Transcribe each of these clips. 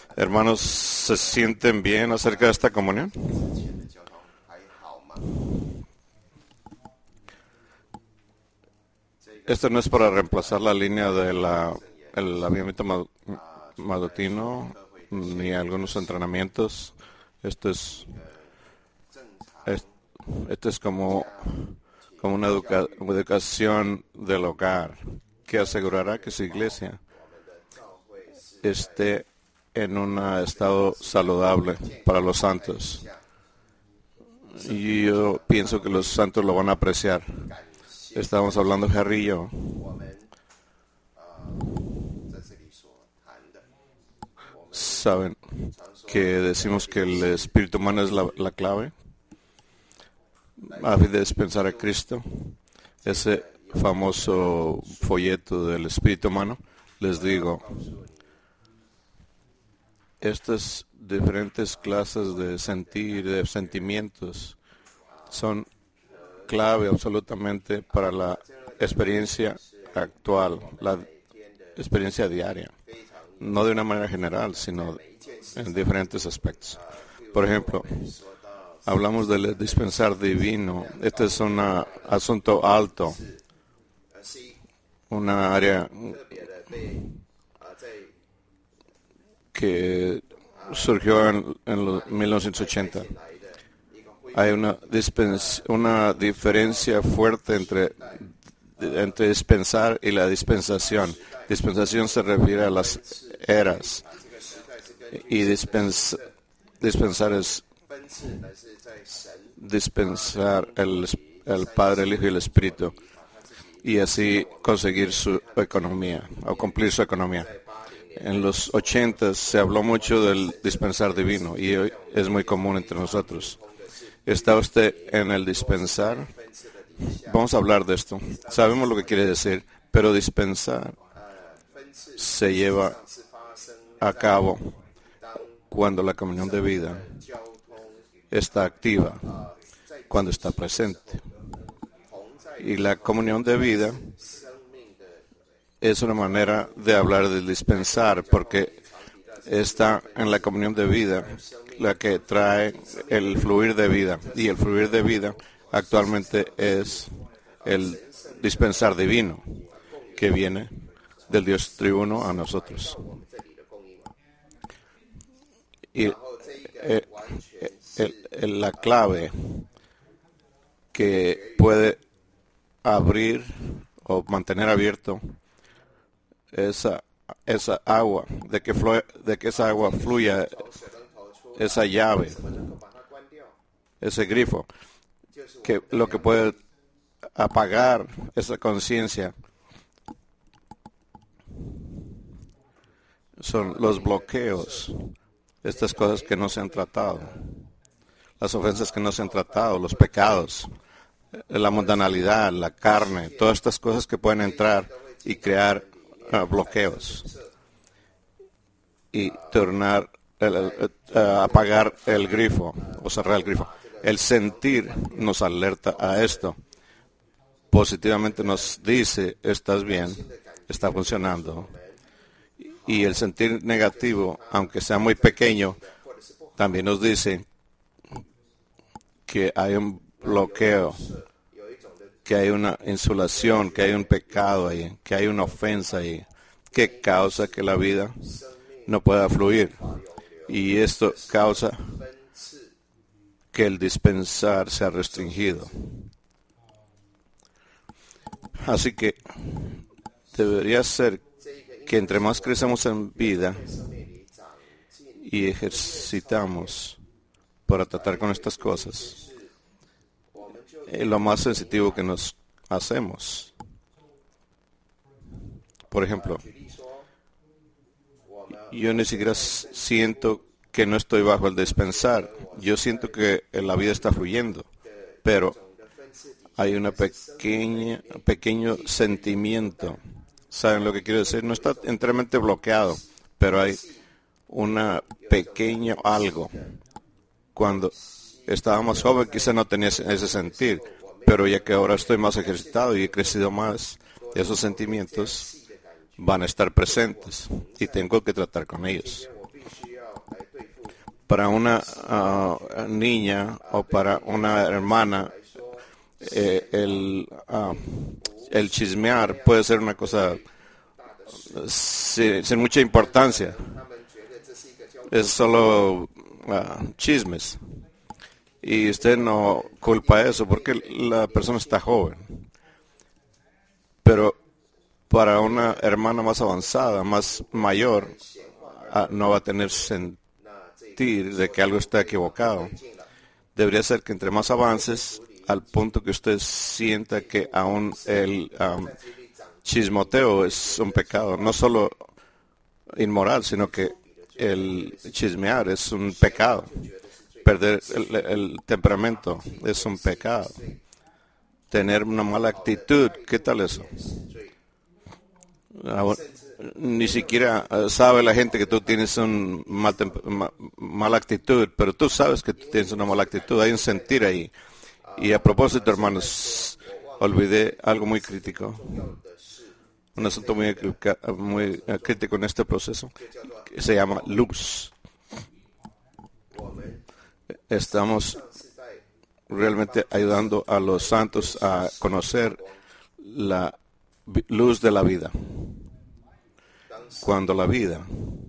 Hermanos, ¿se sienten bien acerca de esta comunión? Esto no es para reemplazar la línea del avivamiento matutino ni algunos entrenamientos. Esto es, es- esto es como una educación del hogar que asegurará que su iglesia esté en un estado saludable para los santos. Y yo pienso que los santos lo van a apreciar. Estábamos hablando, Harry y yo, saben que decimos que el espíritu humano es la clave a fin de dispensar a Cristo. Ese famoso folleto del espíritu humano, les digo, estas diferentes clases de sentir, de sentimientos, son clave absolutamente para la experiencia actual, la experiencia diaria, no de una manera general, sino en diferentes aspectos. Por ejemplo, hablamos del dispensar divino. Este es un asunto alto, una área que surgió en los 1980. Hay una diferencia fuerte entre dispensar y la dispensación. Dispensación se refiere a las eras y dispensar es dispensar el Padre, el Hijo y el Espíritu y así conseguir su economía o cumplir su economía. En los 80 se habló mucho del dispensar divino y hoy es muy común entre nosotros. ¿Está usted en el dispensar? Vamos a hablar de esto. Sabemos lo que quiere decir, pero dispensar se lleva a cabo cuando la comunión de vida está activa, cuando está presente. Y la comunión de vida es una manera de hablar del dispensar, porque está en la comunión de vida la que trae el fluir de vida. Y el fluir de vida actualmente es el dispensar divino que viene del Dios triuno a nosotros. Y la clave que puede abrir o mantener abierto esa agua, de que esa agua fluya, esa llave, ese grifo, que lo que puede apagar esa conciencia son los bloqueos, estas cosas que no se han tratado, las ofensas que no se han tratado, los pecados, la mundanalidad, la carne, todas estas cosas que pueden entrar y crear bloqueos y tornar apagar el grifo o cerrar el grifo. El sentir nos alerta a esto. Positivamente nos dice, estás bien, está funcionando. Y el sentir negativo, aunque sea muy pequeño, también nos dice que hay un bloqueo, que hay una insulación, que hay un pecado ahí, que hay una ofensa ahí, que causa que la vida no pueda fluir. Y esto causa que el dispensar sea restringido. Así que debería ser que entre más crecemos en vida y ejercitamos para tratar con estas cosas, lo más sensitivo que nos hacemos. Por ejemplo, yo ni siquiera siento que no estoy bajo el dispensar. Yo siento que la vida está fluyendo, pero hay una pequeño sentimiento. ¿Saben lo que quiero decir? No está enteramente bloqueado, pero hay una pequeño algo. Cuando estaba más joven quizá no tenía ese sentir, pero ya que ahora estoy más ejercitado y he crecido más, esos sentimientos van a estar presentes y tengo que tratar con ellos. Para una niña o para una hermana, el chismear puede ser una cosa sin mucha importancia. Es solo chismes. Y usted no culpa eso porque la persona está joven. Pero para una hermana más avanzada, más mayor, no va a tener sentir de que algo está equivocado. Debería ser que entre más avances, al punto que usted sienta que aún el chismoteo es un pecado, no solo inmoral, sino que el chismear es un pecado. Perder el temperamento es un pecado. Tener una mala actitud, ¿qué tal eso? Ni siquiera sabe la gente que tú tienes una mala actitud, pero tú sabes que tú tienes una mala actitud. Hay un sentir ahí. Y a propósito, hermanos, olvidé algo muy crítico. Un asunto muy crítico en este proceso, que se llama luz. Estamos realmente ayudando a los santos a conocer la luz de la vida. Cuando la vida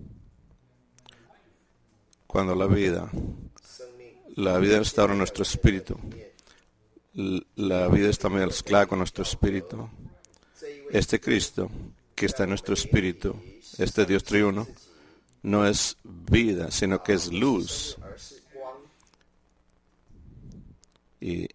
está ahora en nuestro espíritu, la vida está mezclada con nuestro espíritu. Este Cristo que está en nuestro espíritu, este Dios triuno, no es vida, sino que es luz. Y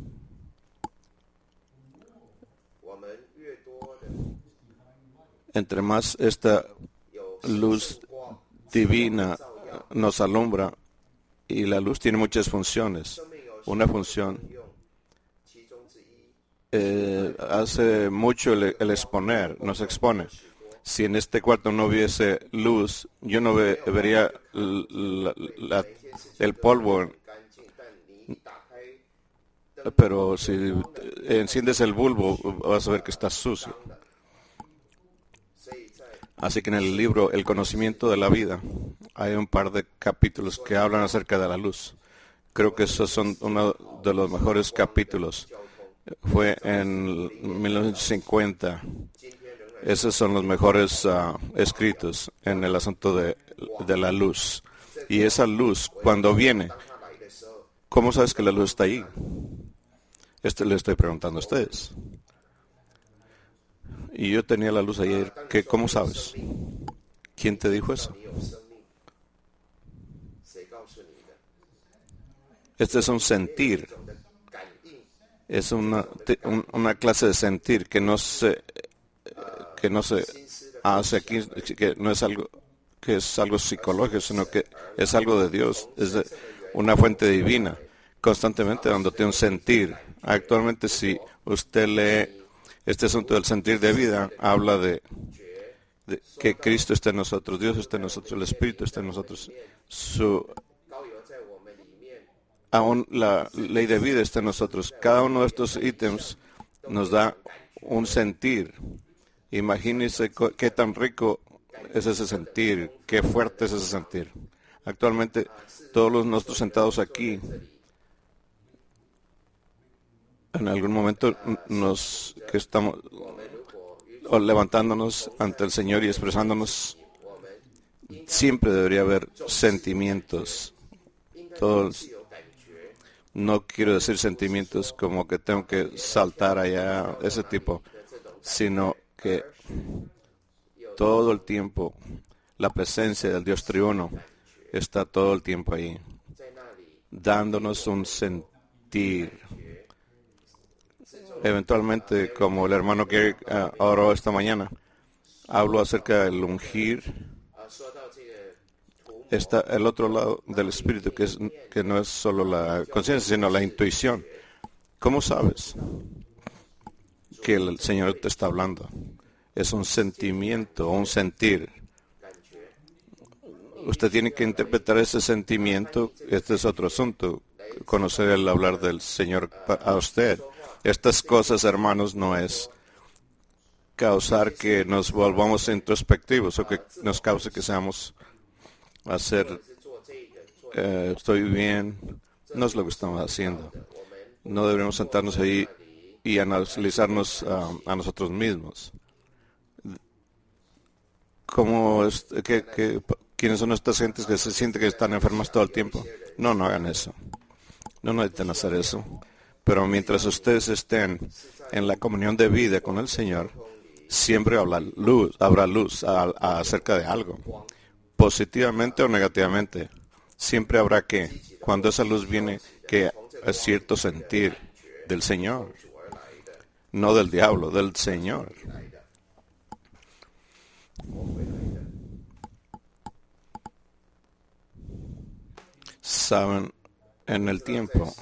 entre más esta luz divina nos alumbra, y la luz tiene muchas funciones. Una función hace mucho el exponer, nos expone. Si en este cuarto no hubiese luz, yo no vería el polvo. Pero si enciendes el bulbo, vas a ver que está sucio. Así que en el libro El conocimiento de la vida hay un par de capítulos que hablan acerca de la luz. Creo que esos son uno de los mejores capítulos. Fue en 1950. Esos son los mejores escritos en el asunto de la luz. Y esa luz, cuando viene, ¿cómo sabes que la luz está ahí? Le estoy preguntando a ustedes. Y yo tenía la luz ayer. ¿Cómo sabes? ¿Quién te dijo eso? Este es un sentir. Es una clase de sentir que no se hace aquí, que no es algo que es algo psicológico, sino que es algo de Dios, es una fuente divina, constantemente dándote un sentir. Actualmente, si usted lee este asunto del sentir de vida, habla de que Cristo está en nosotros, Dios está en nosotros, el Espíritu está en nosotros, aún la ley de vida está en nosotros. Cada uno de estos ítems nos da un sentir. Imagínense qué tan rico es ese sentir, qué fuerte es ese sentir. Actualmente, todos los nosotros sentados aquí, en algún momento que estamos levantándonos ante el Señor y expresándonos, siempre debería haber sentimientos. Todos. No quiero decir sentimientos como que tengo que saltar allá, ese tipo, sino que todo el tiempo la presencia del Dios triuno está todo el tiempo ahí, dándonos un sentir. Eventualmente, como el hermano que oró esta mañana, hablo acerca del ungir. Está el otro lado del espíritu, que no es solo la conciencia, sino la intuición. ¿Cómo sabes que el Señor te está hablando? Es un sentimiento, un sentir. Usted tiene que interpretar ese sentimiento. Este es otro asunto, conocer el hablar del Señor a usted. Estas cosas, hermanos, no es causar que nos volvamos introspectivos o que nos cause que seamos hacer estoy bien, no es lo que estamos haciendo. No deberíamos sentarnos ahí y analizarnos a nosotros mismos. ¿Quiénes son estas gentes que se sienten que están enfermas todo el tiempo? No hagan eso. No necesitan hacer eso. Pero mientras ustedes estén en la comunión de vida con el Señor, siempre habrá luz acerca de algo, positivamente o negativamente. Siempre habrá cuando esa luz viene, que es cierto sentir del Señor, no del diablo, del Señor. Saben, en el tiempo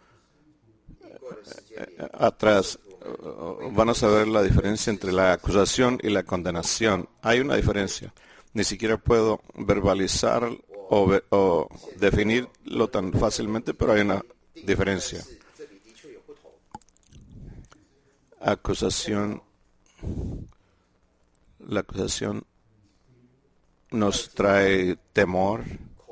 atrás van a saber la diferencia entre la acusación y la condenación. Hay una diferencia. Ni siquiera puedo verbalizar o definirlo tan fácilmente, pero hay una diferencia. La acusación nos trae temor,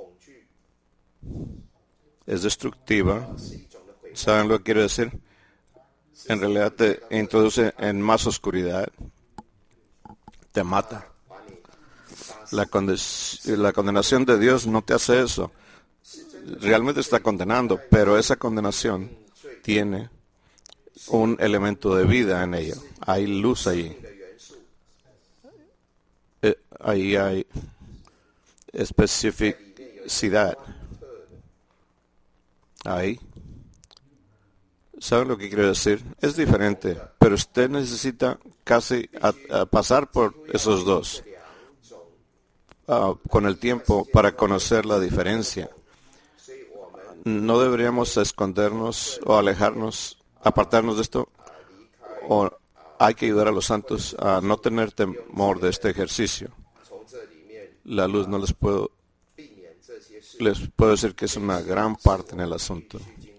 es destructiva. ¿Saben lo que quiero decir? En realidad te introduce en más oscuridad, te mata. La condenación de Dios no te hace eso. Realmente está condenando, pero esa condenación tiene un elemento de vida en ella. Hay luz ahí. Ahí hay especificidad. Ahí. ¿Saben lo que quiero decir? Es diferente, pero usted necesita casi pasar por esos dos con el tiempo para conocer la diferencia. No deberíamos escondernos o alejarnos, apartarnos de esto, o hay que ayudar a los santos a no tener temor de este ejercicio. La luz no les puedo decir que es una gran parte en el asunto.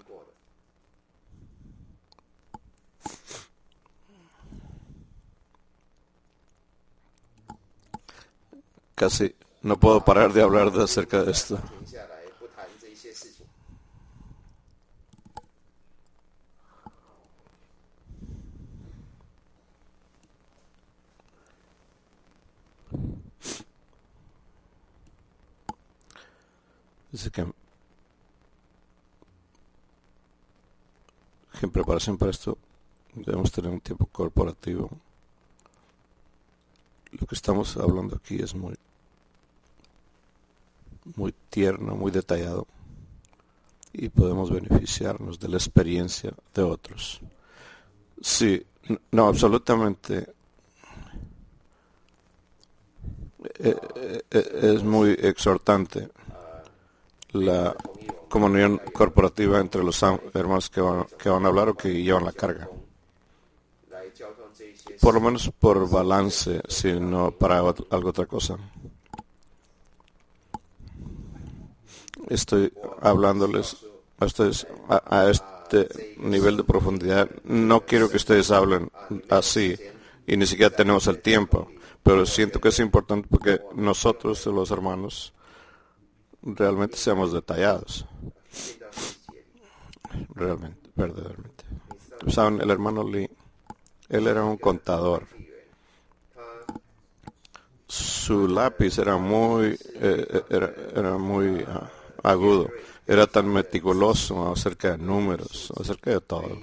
Casi no puedo parar de hablar acerca de esto. Dice que en preparación para esto debemos tener un tiempo corporativo. Lo que estamos hablando aquí es muy tierno, muy detallado, y podemos beneficiarnos de la experiencia de otros. Sí, no, absolutamente. Es muy exhortante la comunión corporativa entre los hermanos que van a hablar o que llevan la carga. Por lo menos por balance, si no para algo otra cosa. Estoy hablándoles a ustedes a este nivel de profundidad. No quiero que ustedes hablen así y ni siquiera tenemos el tiempo, pero siento que es importante porque nosotros, los hermanos, realmente seamos detallados. Realmente, verdaderamente. Saben, el hermano Lee, él era un contador. Su lápiz era muy agudo. Era tan meticuloso acerca de números, acerca de todo.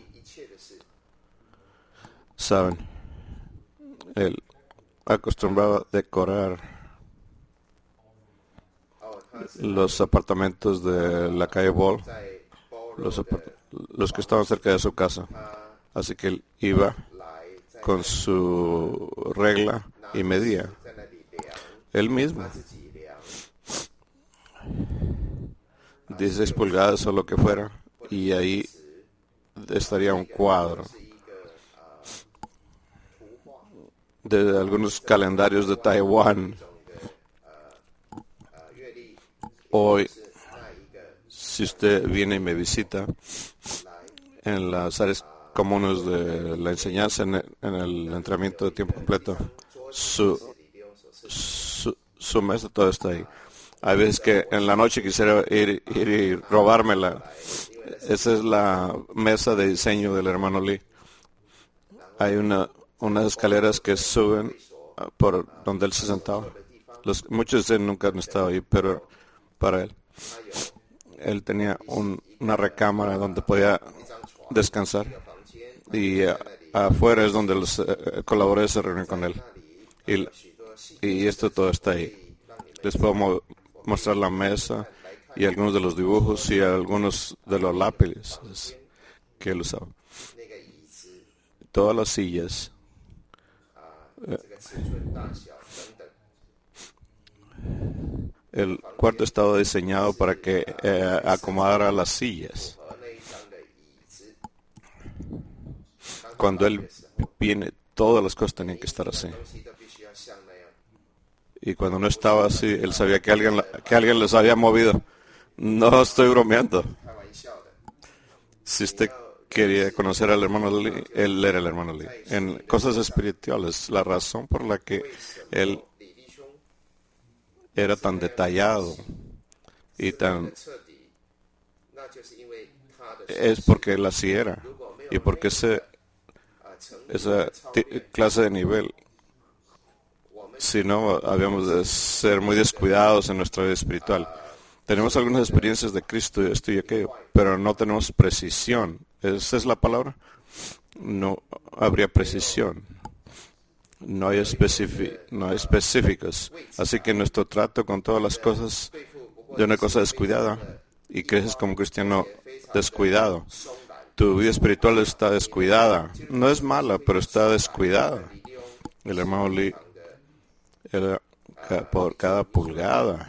Saben, él acostumbraba a decorar los apartamentos de la calle Ball, los que estaban cerca de su casa. Así que él iba con su regla y medía él mismo 16 pulgadas o lo que fuera, y ahí estaría un cuadro de algunos calendarios de Taiwán. Hoy, si usted viene y me visita en las áreas comunes de la enseñanza, en el entrenamiento de tiempo completo, su mesa todo está ahí. Hay veces que en la noche quisiera ir y robármela. Esa es la mesa de diseño del hermano Lee. Hay unas escaleras que suben por donde él se sentaba. Muchos de él nunca han estado ahí, pero para él tenía una recámara donde podía descansar. Y afuera es donde los colaboradores se reúnen con él. Y esto todo está ahí. Les puedo mostrar la mesa y algunos de los dibujos y algunos de los lápices que él usaba. Todas las sillas. El cuarto estaba diseñado para que acomodara las sillas. Cuando él viene, todas las cosas tenían que estar así. Y cuando no estaba así, él sabía que alguien les había movido. No estoy bromeando. Si usted quería conocer al hermano Lee, él era el hermano Lee. En cosas espirituales, la razón por la que él era tan detallado y es porque él así era. Y porque esa clase de nivel, si no, habíamos de ser muy descuidados en nuestra vida espiritual. Tenemos algunas experiencias de Cristo y esto y aquello, pero no tenemos precisión. ¿Esa es la palabra? No habría precisión. No hay específicos. Así que nuestro trato con todas las cosas de una cosa descuidada, y creces como cristiano descuidado. Tu vida espiritual está descuidada. No es mala, pero está descuidada. El hermano Lee era por cada pulgada.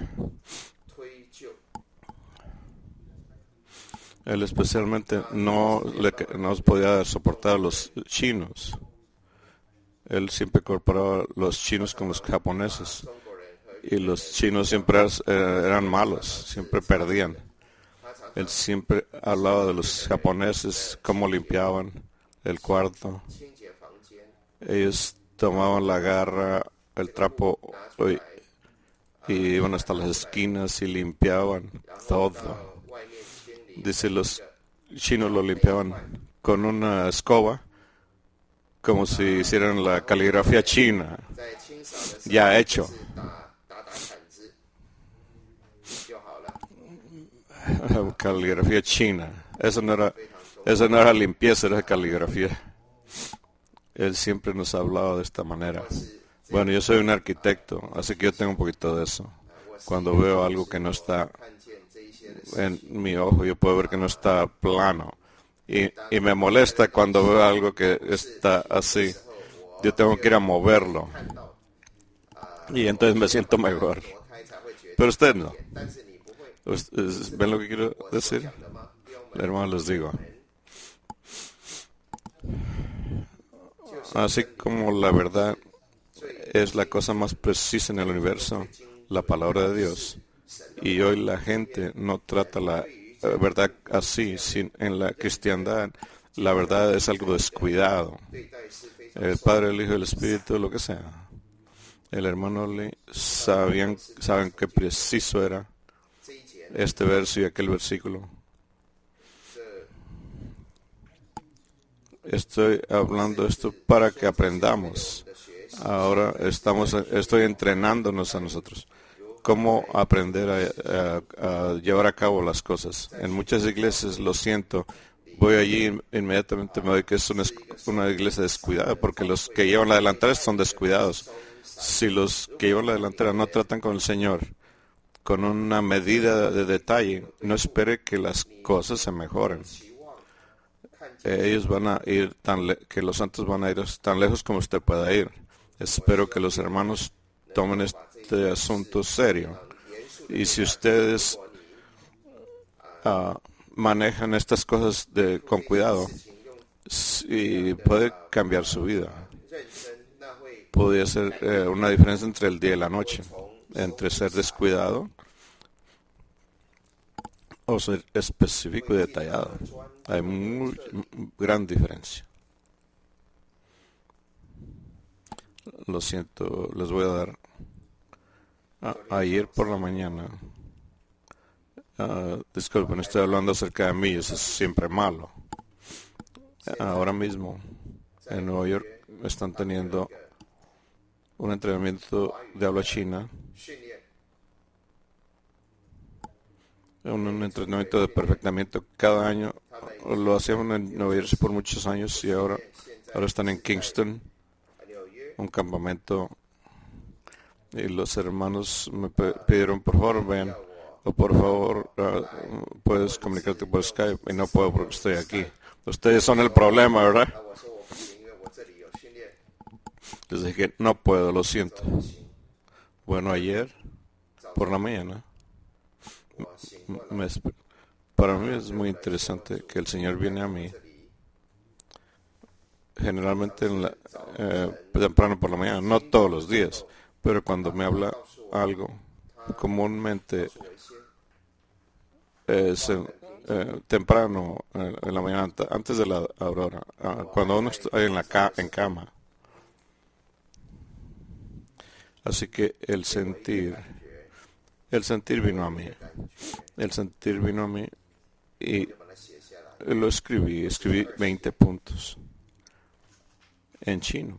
Él especialmente no podía soportar a los chinos. Él siempre comparaba los chinos con los japoneses. Y los chinos siempre eran malos, siempre perdían. Él siempre hablaba de los japoneses, cómo limpiaban el cuarto. Ellos tomaban la garra, el trapo, y iban hasta las esquinas y limpiaban todo. Dice, los chinos lo limpiaban con una escoba, como si hicieran la caligrafía china, ya hecho. Caligrafía china. Eso no era limpieza, era caligrafía. Él siempre nos ha hablado de esta manera. Bueno, yo soy un arquitecto, así que yo tengo un poquito de eso. Cuando veo algo que no está en mi ojo, yo puedo ver que no está plano. Y me molesta cuando veo algo que está así. Yo tengo que ir a moverlo. Y entonces me siento mejor. Pero usted no. ¿Ven lo que quiero decir? Hermanos, les digo. Así como la verdad es la cosa más precisa en el universo, la palabra de Dios. Y hoy la gente no trata la verdad así. En la cristiandad, la verdad es algo descuidado. El Padre, el Hijo y el Espíritu, lo que sea. El hermano Lee saben qué preciso era este verso y aquel versículo. Estoy hablando esto para que aprendamos. Ahora estoy entrenándonos a nosotros. Cómo aprender a llevar a cabo las cosas. En muchas iglesias, lo siento, voy allí inmediatamente me doy que es una iglesia descuidada, porque los que llevan la delantera son descuidados. Si los que llevan la delantera no tratan con el Señor con una medida de detalle, no espere que las cosas se mejoren. Ellos van a ir que los santos van a ir tan lejos como usted pueda ir. Espero que los hermanos tomen este asunto serio. Y si ustedes manejan estas cosas con cuidado, puede cambiar su vida. Podría ser una diferencia entre el día y la noche, entre ser descuidado o ser específico y detallado. Hay gran diferencia. Lo siento, les voy a dar Ayer por la mañana, disculpen, estoy hablando acerca de mí, eso es siempre malo. Ahora mismo en Nueva York están teniendo un entrenamiento de habla china, un entrenamiento de perfectamiento cada año. Lo hacían en Nueva Jersey por muchos años y ahora están en Kingston, un campamento. Y los hermanos me pidieron, por favor, ven, o por favor, puedes comunicarte por Skype. Y no puedo porque estoy aquí. Ustedes son el problema, ¿verdad? Les dije, no puedo, lo siento. Bueno, ayer, por la mañana, para mí es muy interesante que el Señor viene a mí, generalmente temprano por la mañana, no todos los días, pero cuando me habla algo, comúnmente es temprano en la mañana, antes de la aurora, cuando uno está en cama. Así que el sentir vino a mí. El sentir vino a mí y lo escribí 20 puntos en chino.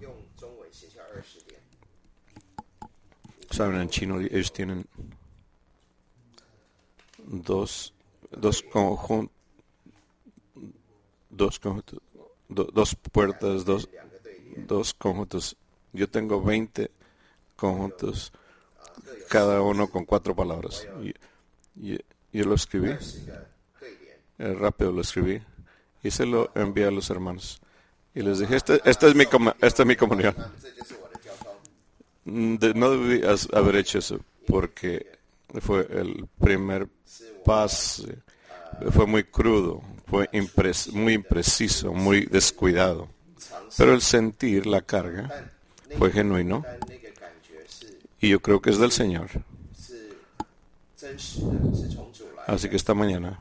Saben, en chino ellos tienen dos puertas, dos conjuntos. Yo tengo 20 conjuntos, cada uno con 4 palabras. Yo lo escribí, rápido lo escribí, y se lo envié a los hermanos. Y les dije, esta es mi comunión. No debí haber hecho eso, porque fue el primer paso. Fue muy crudo, fue muy impreciso, muy descuidado. Pero el sentir, la carga, fue genuino. Y yo creo que es del Señor. Así que esta mañana,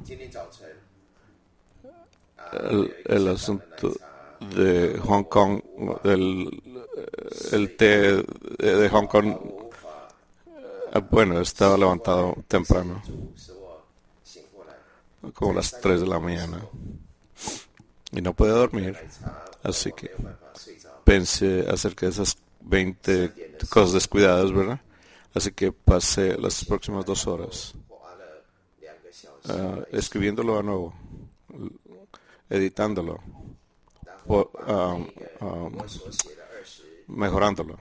el asunto de Hong Kong, el té de Hong Kong, bueno, estaba levantado temprano, como las 3 de la mañana, y no podía dormir, así que pensé acerca de esas 20 cosas descuidadas, ¿verdad? Así que pasé las próximas 2 horas escribiéndolo de nuevo, editándolo, mejorándolo,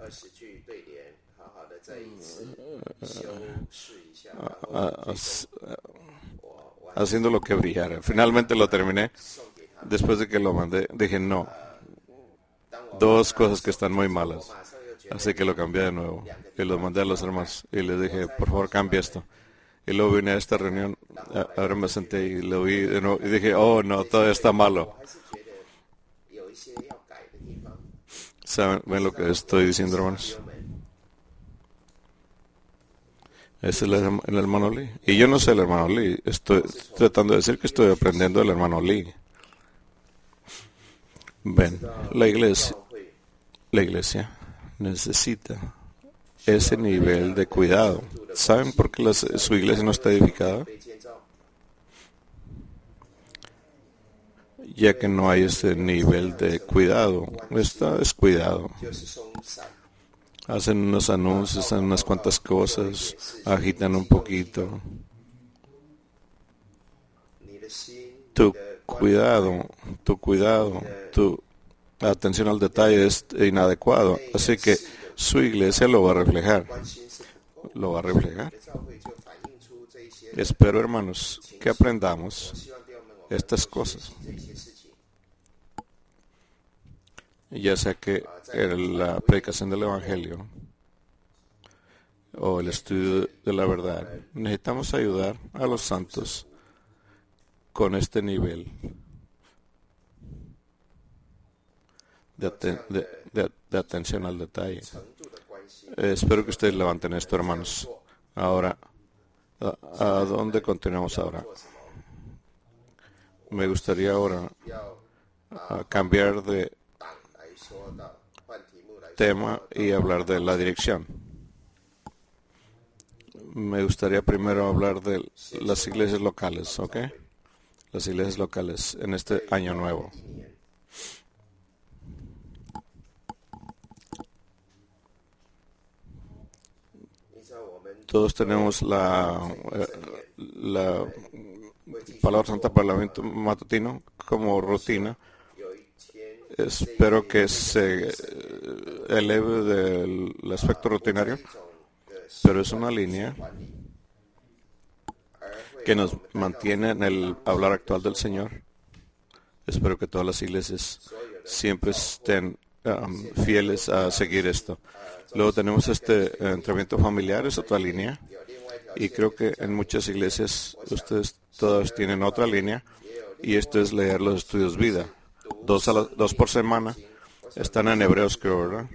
haciéndolo que brillara. Finalmente lo terminé. Después de que lo mandé, dije no, 2 cosas que están muy malas. Así que lo cambié de nuevo y lo mandé a los hermanos y les dije, por favor, cambia esto. Y luego vine a esta reunión, ahora me senté y lo vi de nuevo y dije, oh no, todavía está malo. ¿Saben ven lo que estoy diciendo, hermanos? Es el hermano Lee. Y yo no sé el hermano Lee, estoy tratando de decir que estoy aprendiendo del hermano Lee. Ven, la iglesia necesita ese nivel de cuidado. ¿Saben por qué su iglesia no está edificada? Ya que no hay ese nivel de cuidado. Está descuidado. Hacen unos anuncios, hacen unas cuantas cosas, agitan un poquito. Tu cuidado, tu atención al detalle es inadecuado. Así que su iglesia lo va a reflejar. Lo va a reflejar. Espero, hermanos, que aprendamos estas cosas. Ya sea que la predicación del Evangelio o el estudio de la verdad, necesitamos ayudar a los santos con este nivel de atención al detalle. Espero que ustedes levanten esto, hermanos. Ahora, ¿a dónde continuamos ahora? Me gustaría ahora cambiar de tema y hablar de la dirección. Me gustaría primero hablar de las iglesias locales, ¿ok? Las iglesias locales en este año nuevo. Todos tenemos la palabra santa para el evento matutino como rutina. Espero que se eleve del aspecto rutinario, pero es una línea que nos mantiene en el hablar actual del Señor. Espero que todas las iglesias siempre estén fieles a seguir esto. Luego tenemos este entrenamiento familiar, es otra línea. Y creo que en muchas iglesias ustedes todas tienen otra línea. Y esto es leer los estudios vida. Dos por semana. Están en Hebreos, creo, ¿verdad?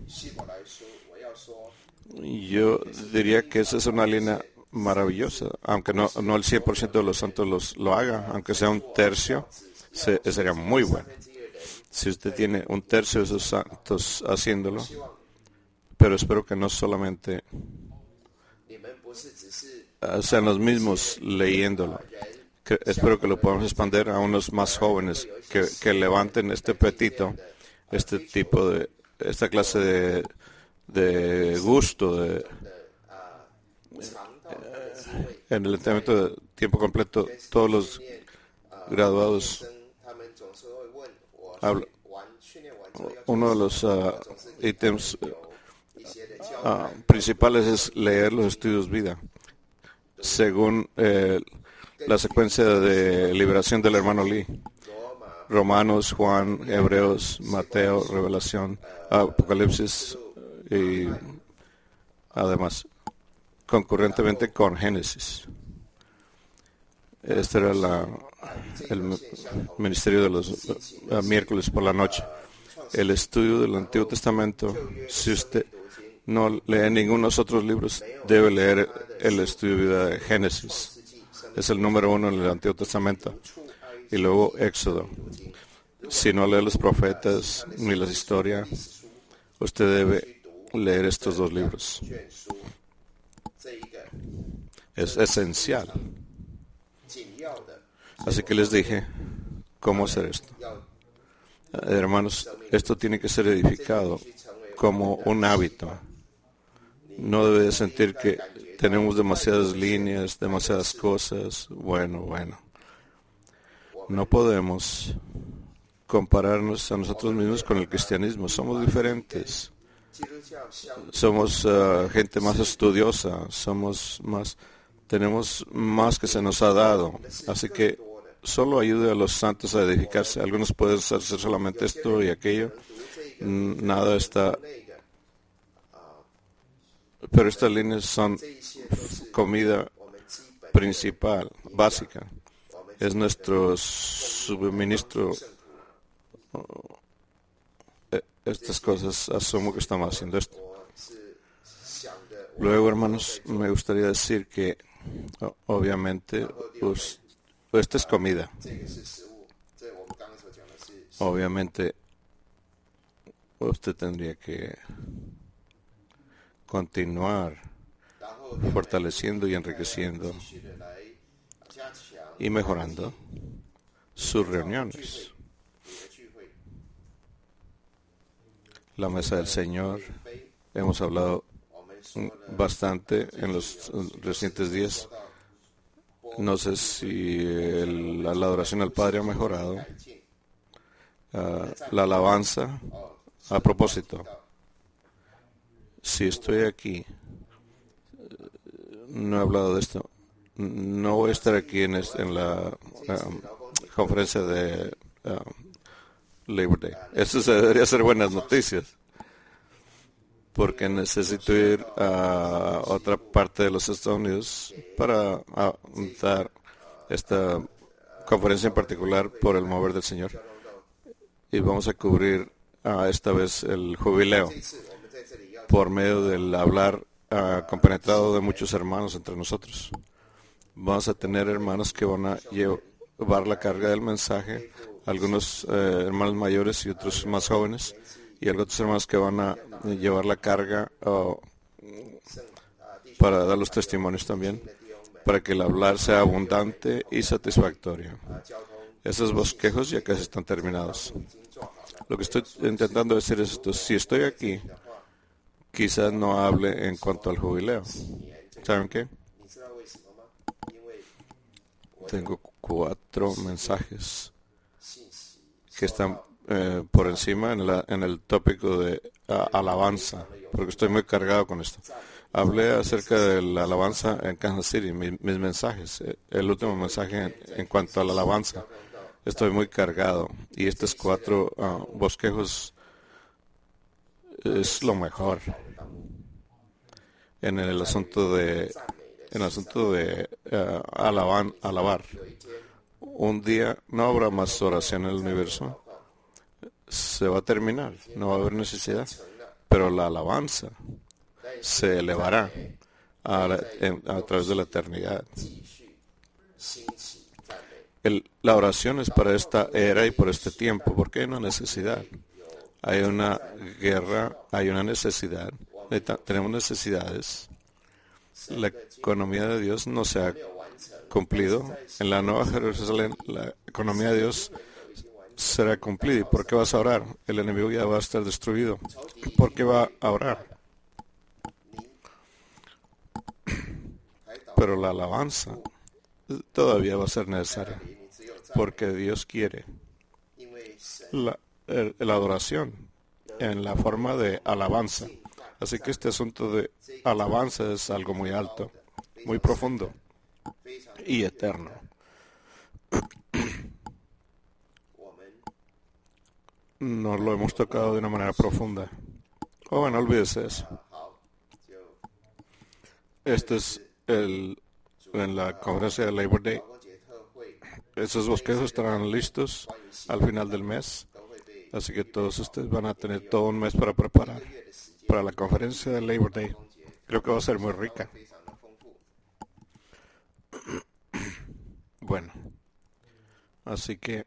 Yo diría que esa es una línea maravillosa. Aunque no el 100% de los santos lo haga. Aunque sea un tercio, sería muy bueno. Si usted tiene un tercio de esos santos haciéndolo. Pero espero que no solamente sean los mismos leyéndolo. Espero que lo podamos expandir a unos más jóvenes que levanten este apetito, esta clase de gusto en el entrenamiento de tiempo completo. Todos los graduados uno de los ítems principales es leer los estudios vida según la secuencia de liberación del hermano Lee: Romanos, Juan, Hebreos, Mateo, Revelación, Apocalipsis y además concurrentemente con Génesis. Este era el ministerio de los miércoles por la noche. El estudio del Antiguo Testamento, si usted no lee ninguno de los otros libros, debe leer el estudio de vida de Génesis. Es el número 1 en el Antiguo Testamento. Y luego Éxodo. Si no lee los profetas ni las historias, usted debe leer estos dos libros. Es esencial. Así que les dije cómo hacer esto. Hermanos, esto tiene que ser edificado como un hábito. No debe de sentir que tenemos demasiadas líneas, demasiadas cosas. Bueno. No podemos compararnos a nosotros mismos con el cristianismo. Somos diferentes. Somos gente más estudiosa. Tenemos más que se nos ha dado. Así que solo ayude a los santos a edificarse. Algunos pueden hacer solamente esto y aquello. Nada está. Pero estas líneas son comida principal, básica. Es nuestro suministro. Estas cosas, asumo que estamos haciendo esto. Luego, hermanos, me gustaría decir que obviamente esta es comida. Obviamente usted tendría que continuar fortaleciendo y enriqueciendo y mejorando sus reuniones. La mesa del Señor, hemos hablado bastante en los recientes días. No sé si la adoración al Padre ha mejorado. La alabanza, a propósito. Si estoy aquí, no he hablado de esto. No voy a estar aquí en la conferencia de Labor Day. Eso debería ser buenas noticias, porque necesito ir a otra parte de los Estados Unidos para dar esta conferencia en particular por el mover del Señor. Y vamos a cubrir esta vez el jubileo por medio del hablar compenetrado de muchos hermanos entre nosotros. Vamos a tener hermanos que van a llevar la carga del mensaje, algunos hermanos mayores y otros más jóvenes, y otros hermanos que van a llevar la carga para dar los testimonios también, para que el hablar sea abundante y satisfactorio. Esos bosquejos ya casi están terminados. Lo que estoy intentando decir es esto: si estoy aquí, quizás no hable en cuanto al jubileo. ¿Saben qué? Tengo 4 mensajes que están por encima en el tópico de alabanza, porque estoy muy cargado con esto. Hablé acerca de la alabanza en Kansas City, mis mensajes, el último mensaje en cuanto a la alabanza. Estoy muy cargado y estos 4 bosquejos es lo mejor en el asunto de alabar. Un día no habrá más oración en el universo. Se va a terminar, no va a haber necesidad. Pero la alabanza se elevará a través de la eternidad. La oración es para esta era y por este tiempo, porque hay una necesidad. Hay una guerra, hay una necesidad. Tenemos necesidades. La economía de Dios no se ha cumplido. En la Nueva Jerusalén, la economía de Dios será cumplida. ¿Y por qué vas a orar? El enemigo ya va a estar destruido. ¿Por qué va a orar? Pero la alabanza todavía va a ser necesaria, porque Dios quiere la adoración en la forma de alabanza. Así que este asunto de alabanza es algo muy alto, muy profundo y eterno. No lo hemos tocado de una manera profunda. Bueno, olvídese eso. Este es en la conferencia de Labor Day. Esos bosquejos estarán listos al final del mes. Así que todos ustedes van a tener todo un mes para preparar para la conferencia de Labor Day. Creo que va a ser muy rica. Bueno, así que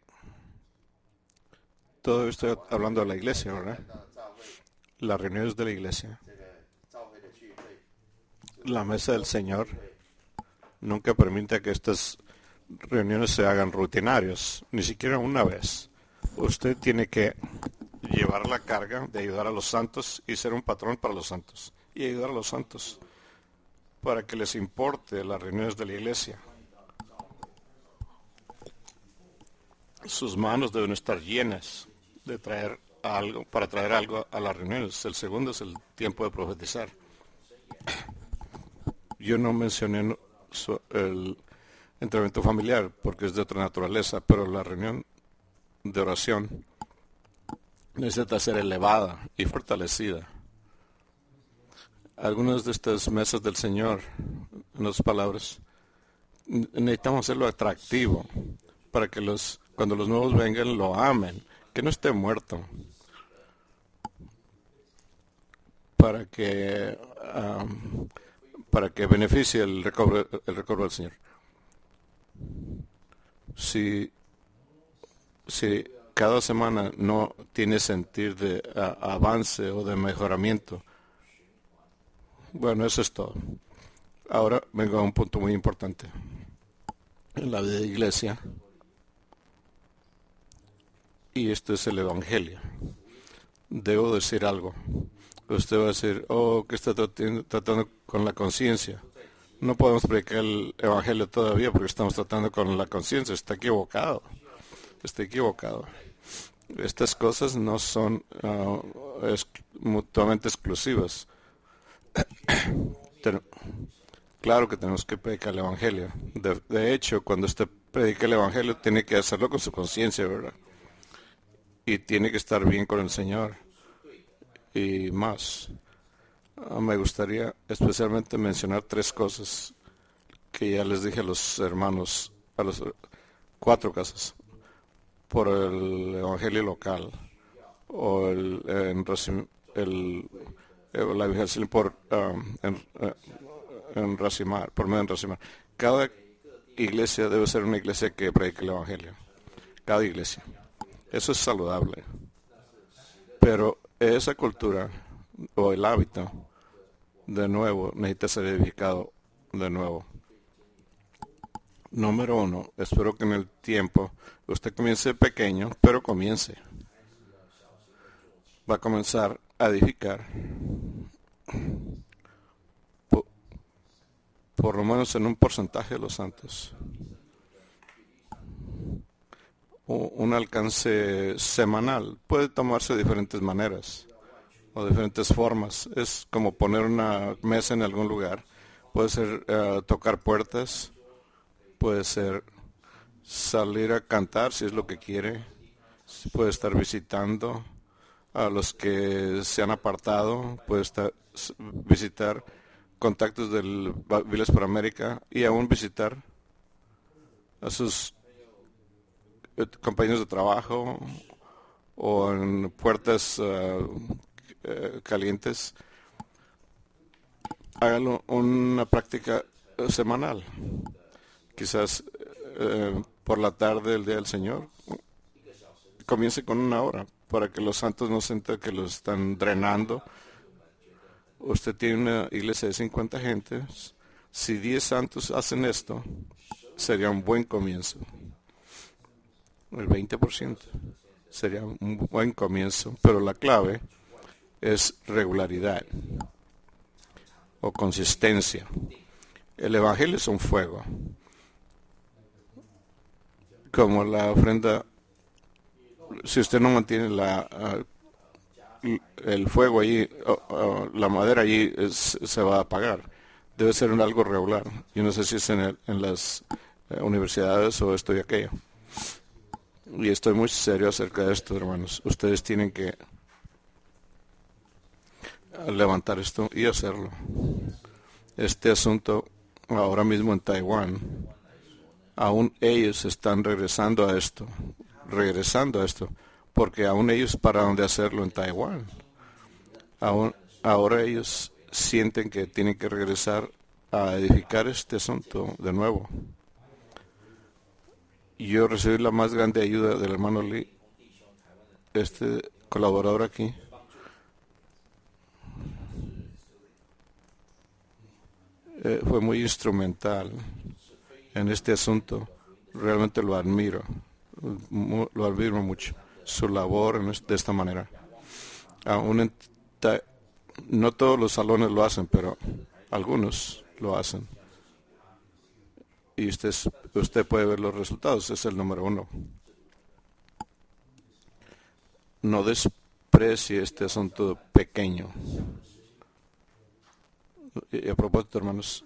todo estoy hablando de la iglesia, ¿verdad? Las reuniones de la iglesia. La mesa del Señor nunca permite que estas reuniones se hagan rutinarios, ni siquiera una vez. Usted tiene que llevar la carga de ayudar a los santos y ser un patrón para los santos. Y ayudar a los santos para que les importe las reuniones de la iglesia. Sus manos deben estar llenas de traer algo, para traer algo a las reuniones. El segundo es el tiempo de profetizar. Yo no mencioné el entrenamiento familiar porque es de otra naturaleza, pero la reunión de oración necesita ser elevada y fortalecida. Algunas de estas mesas del Señor, en otras palabras, necesitamos hacerlo atractivo para que cuando los nuevos vengan lo amen, que no esté muerto, para que beneficie el recobro del Señor. Si cada semana no tiene sentir de avance o de mejoramiento, bueno, eso es todo. Ahora vengo a un punto muy importante. En la vida de iglesia, y esto es el Evangelio. Debo decir algo. Usted va a decir, ¿qué está tratando con la conciencia? No podemos predicar el Evangelio todavía porque estamos tratando con la conciencia. Está equivocado. Está equivocado. Estas cosas no son mutuamente exclusivas. Claro que tenemos que predicar el Evangelio. De hecho, cuando usted predica el Evangelio, tiene que hacerlo con su conciencia, ¿verdad? Y tiene que estar bien con el Señor. Y más. Me gustaría especialmente mencionar 3 cosas que ya les dije a los hermanos, a los 4 cosas. Por el Evangelio local, o la evangelización por medio de Racimar. Cada iglesia debe ser una iglesia que predique el Evangelio. Cada iglesia. Eso es saludable. Pero esa cultura o el hábito de nuevo, necesita ser edificado de nuevo. Número 1, espero que en el tiempo usted comience pequeño, pero comience. Va a comenzar a edificar por lo menos en un porcentaje de los santos. Un alcance semanal puede tomarse de diferentes maneras o de diferentes formas. Es como poner una mesa en algún lugar. Puede ser tocar puertas, puede ser salir a cantar si es lo que quiere, puede estar visitando a los que se han apartado, puede estar visitar contactos del Viles por América y aún visitar a sus compañeros de trabajo o en puertas calientes. Hágalo una práctica semanal. Quizás por la tarde del Día del Señor comience con una hora para que los santos no sientan que los están drenando. Usted tiene una iglesia de 50 gentes. Si 10 santos hacen esto, sería un buen comienzo. El 20% sería un buen comienzo, pero la clave es regularidad o consistencia. El evangelio es un fuego, como la ofrenda. Si usted no mantiene el fuego allí, la madera allí se va a apagar. Debe ser algo regular. Yo no sé si es en las universidades o esto y aquello. Y estoy muy serio acerca de esto, hermanos. Ustedes tienen que levantar esto y hacerlo. Este asunto ahora mismo en Taiwán, aún ellos están regresando a esto, porque aún ellos pararon de hacerlo en Taiwán. Ahora ellos sienten que tienen que regresar a edificar este asunto de nuevo. Yo recibí la más grande ayuda del hermano Lee, este colaborador aquí. Fue muy instrumental en este asunto. Realmente lo admiro mucho, su labor de esta manera. No todos los salones lo hacen, pero algunos lo hacen. Y usted puede ver los resultados, es el número 1. No desprecie este asunto pequeño. Y a propósito, hermanos,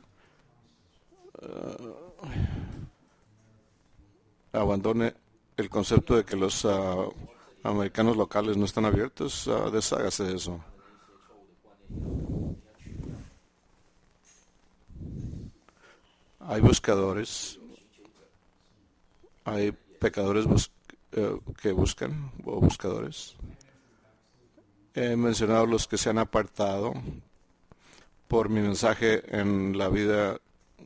abandone el concepto de que los americanos locales no están abiertos. Deshágase de eso. Hay buscadores, hay pecadores que buscan, o buscadores. He mencionado los que se han apartado por mi mensaje en la vida,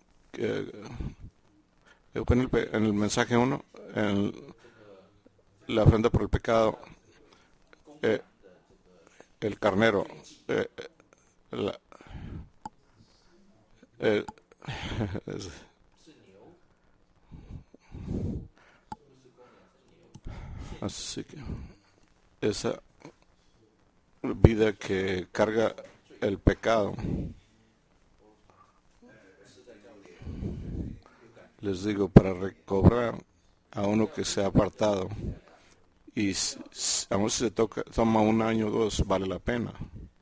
en el mensaje 1, en la ofrenda por el pecado, el carnero, así que esa vida que carga el pecado, les digo, para recobrar a uno que se ha apartado, y aún si se toma 1 año o 2, vale la pena.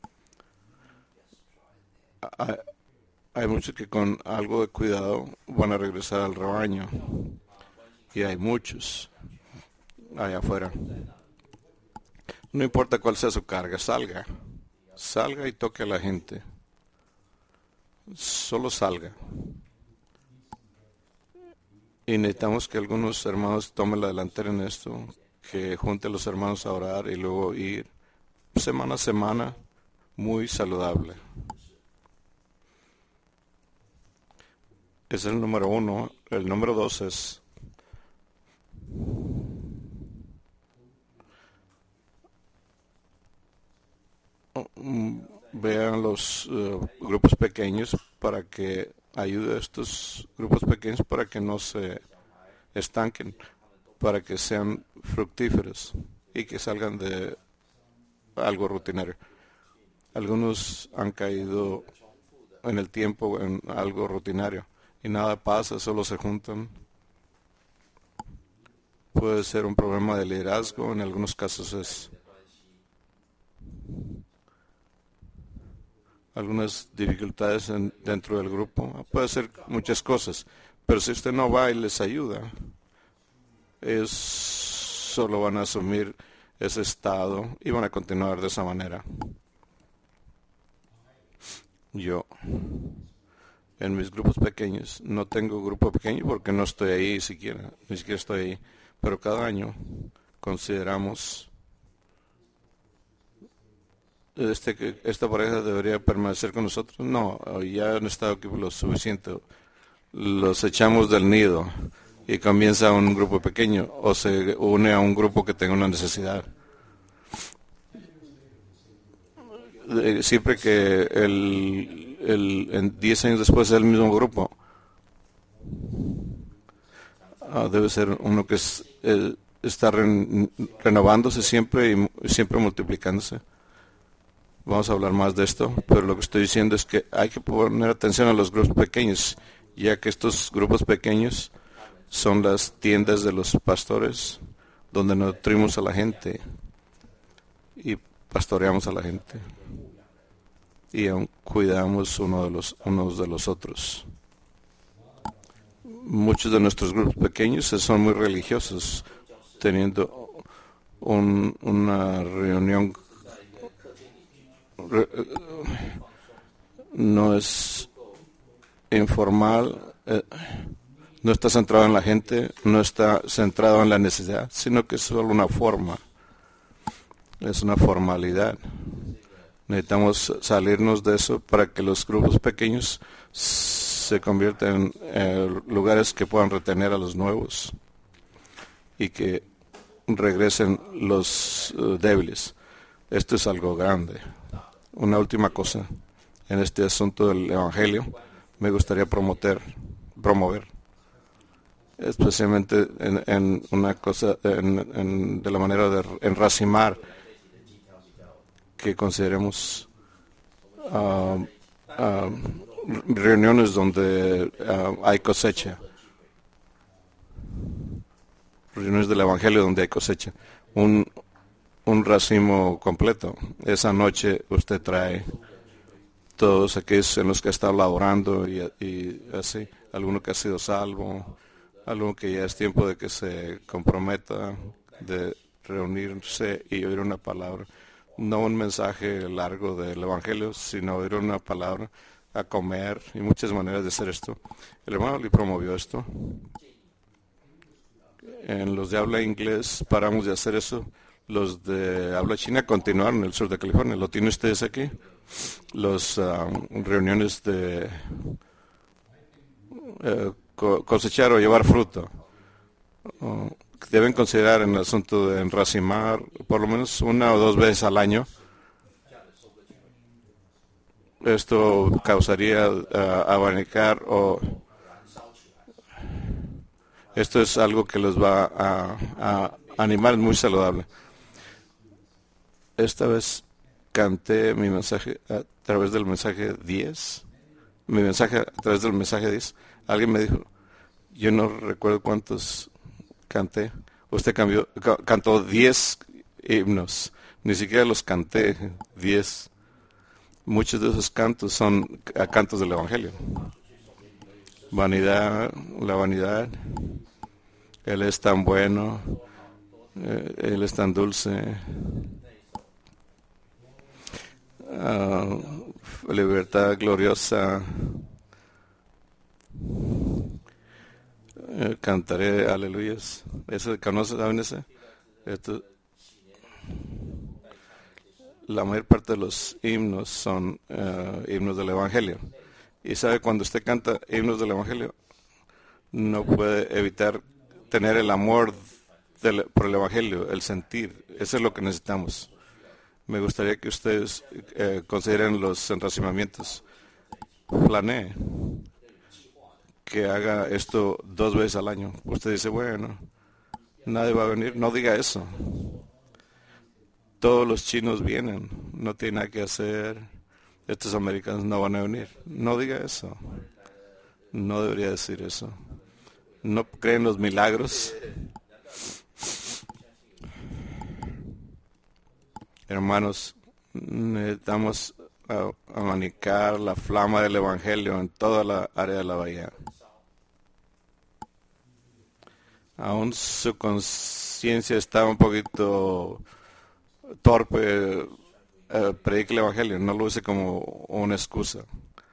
Hay muchos que con algo de cuidado van a regresar al rebaño, y hay muchos allá afuera. No importa cuál sea su carga, salga y toque a la gente. Solo salga. Y necesitamos que algunos hermanos tomen la delantera en esto, que junte a los hermanos a orar y luego ir semana a semana, muy saludable. Es el número 1. El número 2 es vean los grupos pequeños para que ayude a estos grupos pequeños para que no se estanquen, para que sean fructíferos y que salgan de algo rutinario. Algunos han caído en el tiempo en algo rutinario y nada pasa, solo se juntan. Puede ser un problema de liderazgo, en algunos casos es algunas dificultades dentro del grupo. Puede ser muchas cosas, pero si usted no va y les ayuda, ellos solo van a asumir ese estado y van a continuar de esa manera. Yo, en mis grupos pequeños, no tengo grupo pequeño porque no estoy ahí ni siquiera estoy ahí, pero cada año consideramos que esta pareja debería permanecer con nosotros. No, ya han estado aquí lo suficiente. Los echamos del nido y comienza un grupo pequeño o se une a un grupo que tenga una necesidad. Siempre que en 10 años después es el mismo grupo, debe ser uno que está renovándose siempre y siempre multiplicándose. Vamos a hablar más de esto, pero lo que estoy diciendo es que hay que poner atención a los grupos pequeños, ya que estos grupos pequeños son las tiendas de los pastores, donde nutrimos a la gente y pastoreamos a la gente y aún cuidamos unos de los otros. Muchos de nuestros grupos pequeños son muy religiosos, teniendo una reunión no es informal, no está centrado en la gente, no está centrado en la necesidad, sino que es solo una forma, es una formalidad. Necesitamos salirnos de eso para que los grupos pequeños se conviertan en lugares que puedan retener a los nuevos y que regresen los débiles. Esto es algo grande. Una última cosa en este asunto del Evangelio me gustaría promover, especialmente en una cosa de la manera de enracimar, que consideremos reuniones donde hay cosecha, reuniones del Evangelio donde hay cosecha, un racimo completo. Esa noche usted trae todos aquellos en los que está laborando y así, alguno que ha sido salvo, alguno que ya es tiempo de que se comprometa, de reunirse y oír una palabra. No un mensaje largo del Evangelio, sino oír una palabra, a comer, y muchas maneras de hacer esto. El hermano le promovió esto. En los de habla inglés paramos de hacer eso. Los de habla china continuaron en el sur de California. ¿Lo tienen ustedes aquí? Los reuniones de cosechar o llevar fruto. Deben considerar en el asunto de enracimar por lo menos 1 o 2 veces al año. Esto causaría abanicar o esto es algo que los va a animar, muy saludable. Esta vez canté mi mensaje a través del mensaje 10. Mi mensaje a través del mensaje 10. Alguien me dijo, yo no recuerdo cuántos canté. Usted cantó 10 himnos. Ni siquiera los canté 10. Muchos de esos cantos son cantos del Evangelio. Vanidad, la vanidad. Él es tan bueno. Él es tan dulce. Libertad gloriosa. Cantaré aleluyas. ¿Ese conoce? ¿Saben ese? La mayor parte de los himnos son himnos del Evangelio. Y sabe, cuando usted canta himnos del Evangelio, no puede evitar tener el amor por el Evangelio, el sentir. Eso es lo que necesitamos. Me gustaría que ustedes consideren los enracimamientos. Planee que haga esto 2 veces al año. Usted dice, bueno, nadie va a venir. No diga eso. Todos los chinos vienen. No tiene nada que hacer. Estos americanos no van a venir. No diga eso. No debería decir eso. No creen los milagros. Hermanos, necesitamos amanicar la flama del Evangelio en toda la área de la bahía. Aún su conciencia está un poquito torpe, predique el Evangelio, no lo use como una excusa.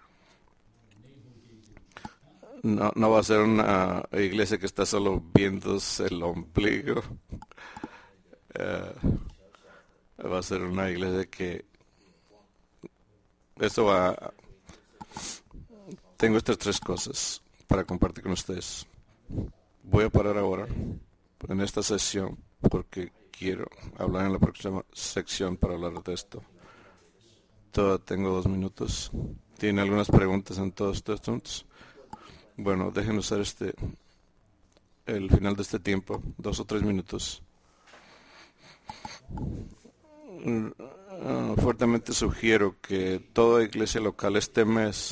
No va a ser una iglesia que está solo viéndose el ombligo. Va a ser una iglesia que tengo estas 3 cosas para compartir con ustedes. Voy a parar ahora en esta sesión porque quiero hablar en la próxima sección para hablar de esto. Tengo 2 minutos. ¿Tienen algunas preguntas en todos estos puntos? Bueno, dejen usar el final de este tiempo, 2 o 3 minutos. Fuertemente sugiero que toda iglesia local este mes,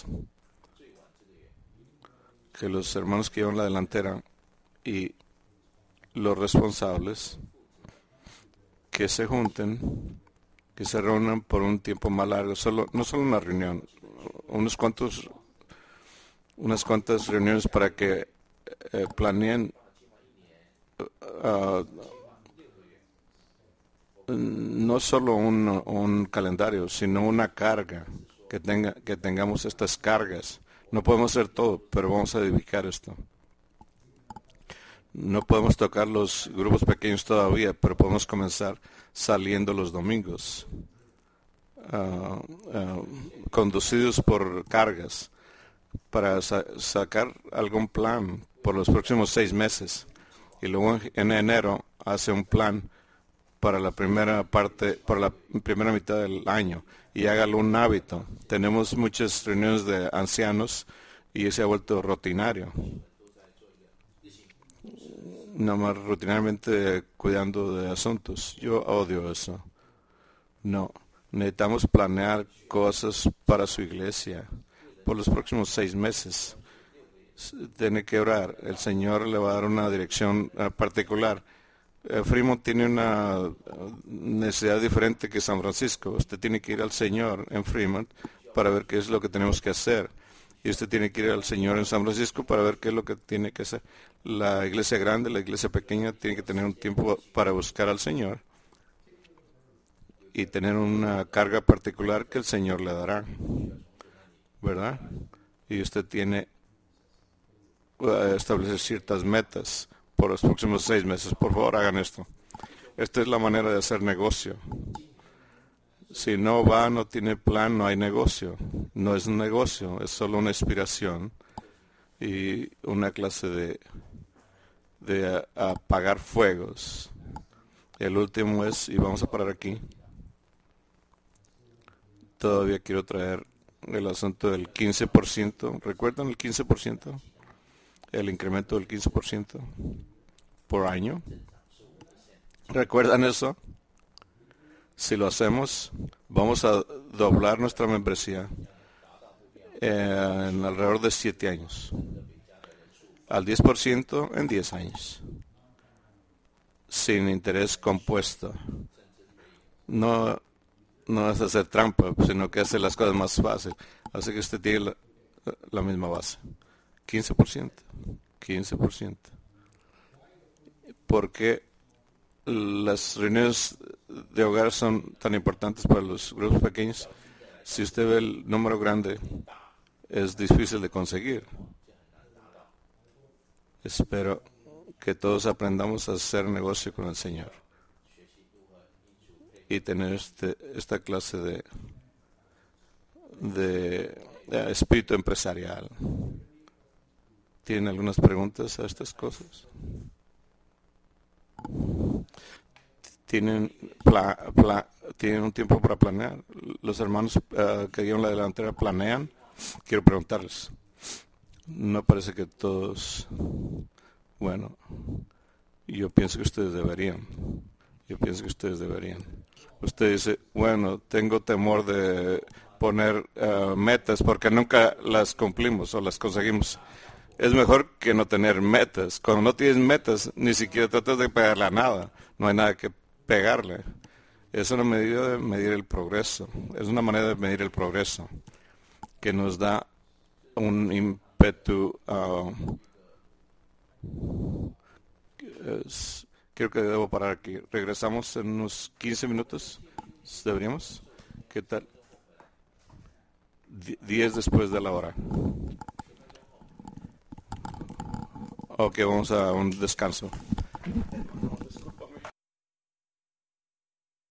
que los hermanos que llevan la delantera y los responsables, que se junten, que se reúnan por un tiempo más largo, no solo una reunión, unas cuantas reuniones para que planeen no solo un calendario, sino una carga, que tengamos estas cargas. No podemos hacer todo, pero vamos a dedicar esto. No podemos tocar los grupos pequeños todavía, pero podemos comenzar saliendo los domingos, conducidos por cargas, para sacar algún plan por los próximos 6 meses. Y luego en enero hace un plan para la primera mitad del año y hágalo un hábito. Tenemos muchas reuniones de ancianos y se ha vuelto rutinario. Nada más rutinariamente cuidando de asuntos. Yo odio eso. No, necesitamos planear cosas para su iglesia por los próximos 6 meses. Tiene que orar. El Señor le va a dar una dirección particular. Fremont tiene una necesidad diferente que San Francisco. Usted tiene que ir al Señor en Fremont para ver qué es lo que tenemos que hacer. Y usted tiene que ir al Señor en San Francisco para ver qué es lo que tiene que hacer. La iglesia grande, la iglesia pequeña tiene que tener un tiempo para buscar al Señor y tener una carga particular que el Señor le dará, ¿verdad? Y usted tiene que establecer ciertas metas por los próximos 6 meses. Por favor, hagan esto. Esta es la manera de hacer negocio. Si no no tiene plan, no hay negocio. No es un negocio, es solo una inspiración y una clase de apagar fuegos. El último es, y vamos a parar aquí, todavía quiero traer el asunto del 15%. ¿Recuerdan el 15%? El incremento del 15% por año. ¿Recuerdan eso? Si lo hacemos, vamos a doblar nuestra membresía en alrededor de 7 años. Al 10% en 10 años. Sin interés compuesto. No es hacer trampa, sino que hace las cosas más fáciles. Así que usted tiene la misma base. 15%. 15%. ¿Por qué las reuniones de hogar son tan importantes para los grupos pequeños? Si usted ve el número grande, es difícil de conseguir. Espero que todos aprendamos a hacer negocio con el Señor y tener esta clase de espíritu empresarial. ¿Tienen algunas preguntas a estas cosas? tienen, tienen un tiempo para planear. Los hermanos que dieron la delantera planean. Quiero preguntarles. No parece que todos, bueno, yo pienso que ustedes deberían. Yo pienso que ustedes deberían. Usted dice, bueno, tengo temor de poner metas porque nunca las cumplimos o las conseguimos. Es mejor que no tener metas. Cuando no tienes metas, ni siquiera tratas de pegarle a nada. No hay nada que pegarle. Es una medida de medir el progreso. Es una manera de medir el progreso que nos da un ímpetu. Creo que debo parar aquí. Regresamos en unos 15 minutos. ¿Deberíamos? ¿Qué tal? 10 después de la hora. Ok, vamos a un descanso.